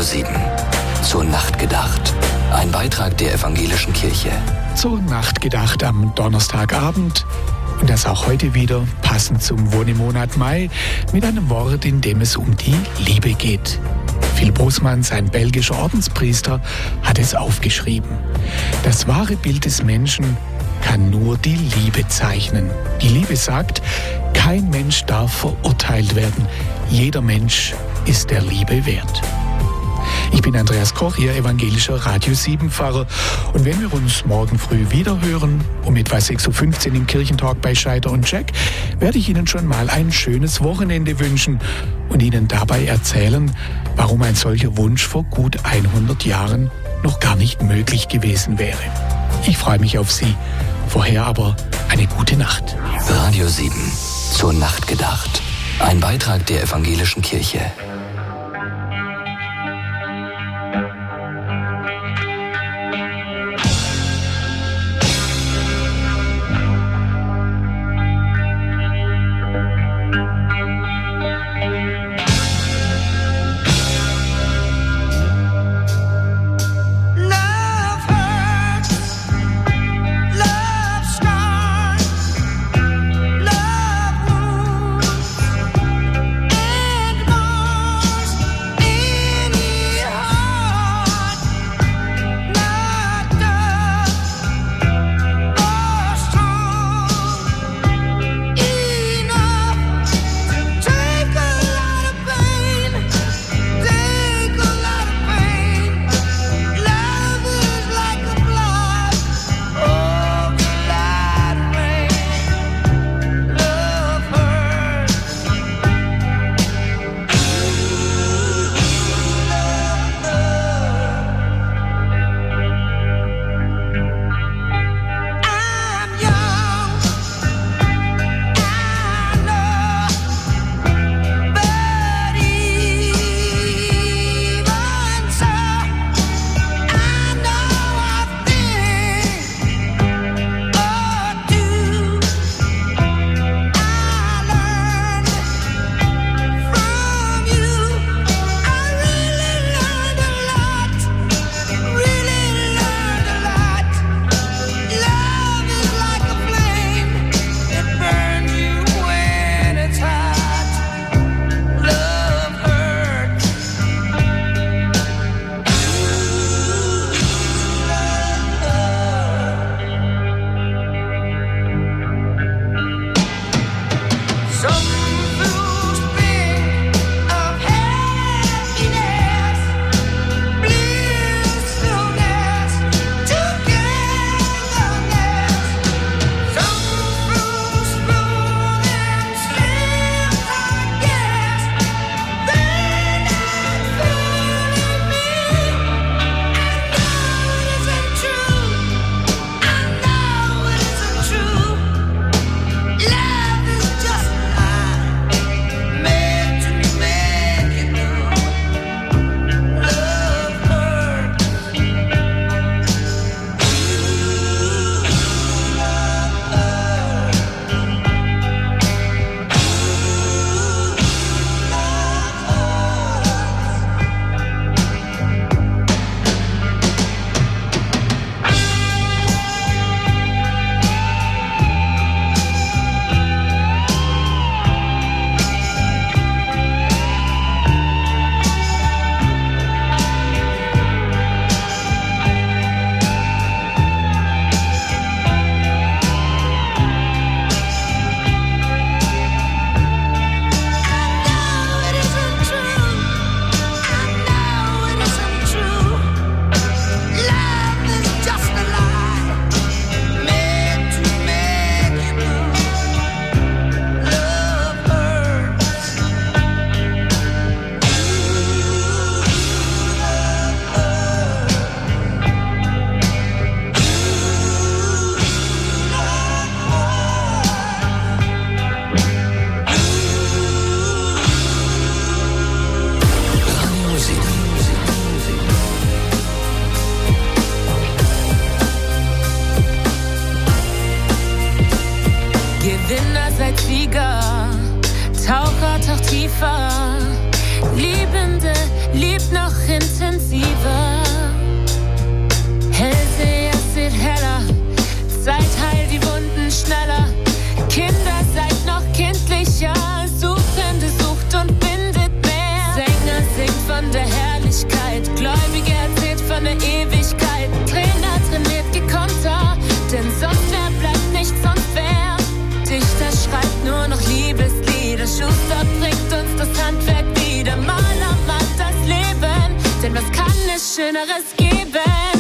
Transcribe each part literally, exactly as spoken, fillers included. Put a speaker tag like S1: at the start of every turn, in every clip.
S1: sieben. Zur Nacht gedacht. Ein Beitrag der Evangelischen Kirche.
S2: Zur Nacht gedacht am Donnerstagabend. Und das auch heute wieder, passend zum Wohnemonat Mai, mit einem Wort, in dem es um die Liebe geht. Phil Bosmans, ein belgischer Ordenspriester, hat es aufgeschrieben. Das wahre Bild des Menschen kann nur die Liebe zeichnen. Die Liebe sagt, kein Mensch darf verurteilt werden. Jeder Mensch ist der Liebe wert. Ich bin Andreas Koch, Ihr evangelischer Radio sieben Pfarrer. Und wenn wir uns morgen früh wieder hören, um etwa sechs Uhr fünfzehn im Kirchentalk bei Scheider und Jack, werde ich Ihnen schon mal ein schönes Wochenende wünschen und Ihnen dabei erzählen, warum ein solcher Wunsch vor gut hundert Jahren noch gar nicht möglich gewesen wäre. Ich freue mich auf Sie. Vorher aber eine gute Nacht.
S1: Radio sieben. Zur Nacht gedacht. Ein Beitrag der Evangelischen Kirche.
S3: tiefer. Liebende liebt noch intensiver. Hellseher seht heller, Zeit heilt die Wunden schneller. Kinder, seid noch kindlicher, Suchende sucht und bindet mehr. Sänger singt von der Herrlichkeit, Gläubiger erzählt von der Ewigkeit. Trainer trainiert gekonter, denn sonst wer bleibt nicht, sonst wer. Dichter schreibt nur noch Liebeslieder, Schuster bringt uns das Handwerk wieder. Maler malt das Leben, denn was kann es Schöneres geben?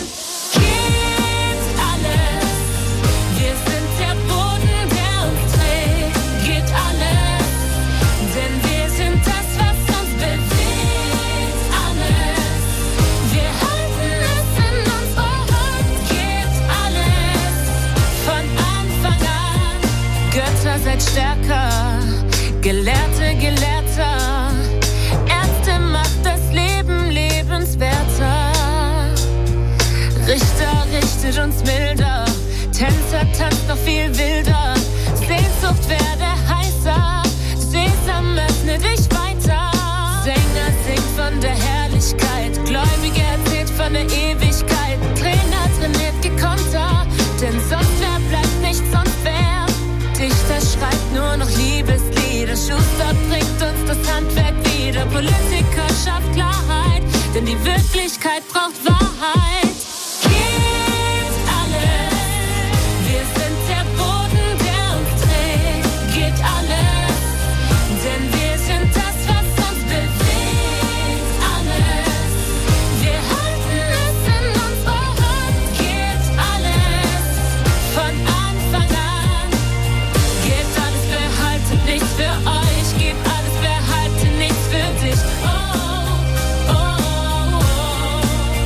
S3: Geht alles, wir sind der Boden, der uns trägt. Geht alles, denn wir sind das, was uns bewegt. Alles, wir halten es in unserer Hand. Geht alles, von Anfang an. Götter, seid stärker, Gelehrte, Gelehrter. Ärzte, macht das Leben lebenswerter. Richter, richtet uns milder. Tänzer, tanzt noch viel wilder. Sehnsucht werde heißer. Sesam, öffne dich weiter. Sänger singt von der Herrlichkeit. Gläubiger erzählt von der Ewigkeit. Trainer trainiert gekonter, denn sonst wer bleibt nicht, sonst wer. Dichter schreibt nur noch Liebeslieder. Schuster bringt uns das Handwerk wieder. Politiker schafft Klarheit, denn die Wirklichkeit braucht Wahrheit. Geht alles, wir sind der Boden, der uns trägt. Geht alles, denn wir sind das, was uns bewegt. Alles, wir halten es in unserer Hand. Geht alles, von Anfang an. Gebt alles, behaltet nichts für euch. Gebt alles, behaltet nichts für dich. Oh, oh, oh, oh.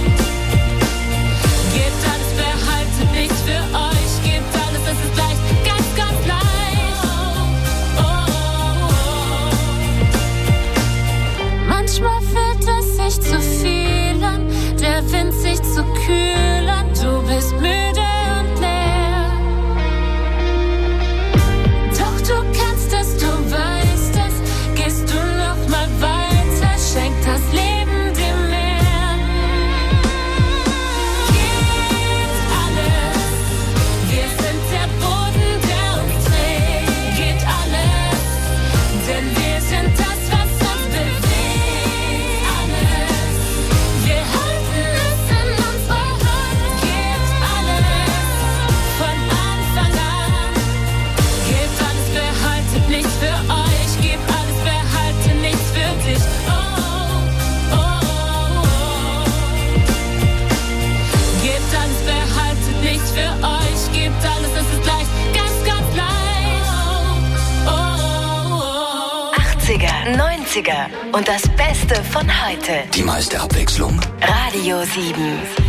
S3: Gebt alles, behaltet nichts für euch. Gebt alles, es ist leicht, ganz, ganz leicht. Oh, oh, oh. Manchmal fühlt es sich zu viel an, der Wind sich zu kühl an. Du bist müde und leer. Doch du kannst es, du weißt es. Gehst du noch mal weiter, schenkt das Leben dir mehr. Geht alles, wir sind der Boden, der uns trägt. Geht alles, denn wir sind das, was uns bewegt. Alles, wir halten es in unserer Hand. Geht alles, von Anfang an. Gebt alles, behaltet nichts für euch. Gebt alles, behaltet nichts für dich. Oh, oh, oh, oh. Gebt alles, behaltet nichts für euch. Gebt alles, es ist leicht, ganz, ganz leicht. Oh, oh, oh.
S4: achtziger, neunziger und das Beste von heute.
S1: Die meiste Abwechslung.
S4: Radio sieben.